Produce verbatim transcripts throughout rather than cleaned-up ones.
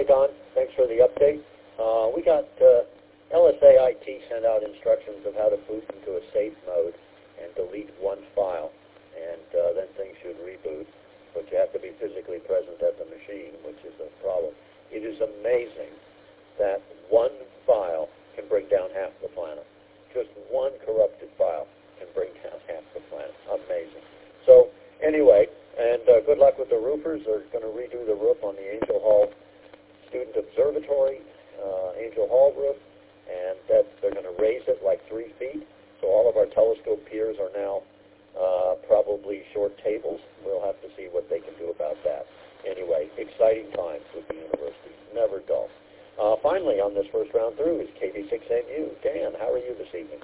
Hey, Don. Thanks for the update. Uh, we got uh, L S A I T sent out instructions of how to boot into a safe mode and delete one file, and uh, then things should reboot. But you have to be physically present at the machine, which is a problem. It is amazing that one file can bring down half the planet. Just one corrupted file can bring down half the planet. Amazing. So anyway, and uh, good luck with the roofers. They're going to redo the roof on the Angel Hall Student Observatory, uh, Angel Hall roof, and that they're going to raise it like three feet. So all of our telescope piers are now uh, probably short tables. We'll have to see what they can do about that. Anyway, exciting times with the university. Never dull. Uh, finally, on this first round through is K B six N U. Dan, how are you this evening?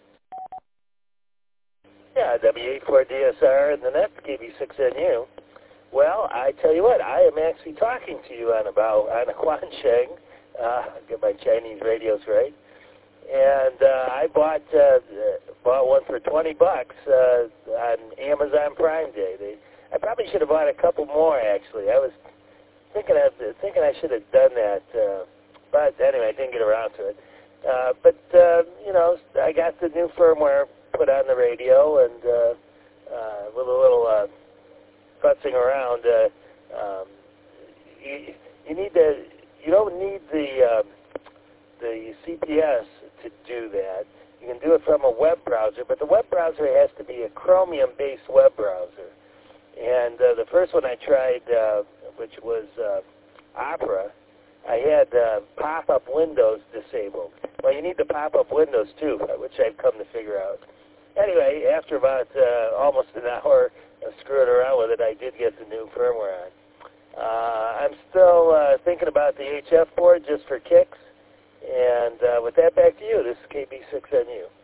Yeah, W eight four D S R and the net K B six N U. Well, I tell you what, I am actually talking to you on about on a Quansheng. Uh, get my Chinese radios right. And uh, I bought uh, bought one for twenty bucks uh, on Amazon Prime Day. They, I probably should have bought a couple more. Actually, I was thinking of thinking I should have done that, uh, but anyway, I didn't get around to it. Uh, but uh, you know, I got the new firmware put on the radio, and uh, uh, with a little uh, futzing around, uh, um, you, you need to. You don't need the uh, the C P S to do that. You can do it from a web browser, but the web browser has to be a Chromium-based web browser. And uh, the first one I tried, uh, which was uh, Opera, I had uh, pop-up windows disabled. Well, you need the pop-up windows too, which I've come to figure out. Anyway, after about uh, almost an hour of screwing around with it, I did get the new firmware on. Uh, I'm still uh, thinking about the H F board just for kicks. And uh, with that, back to you. This is K B six N U.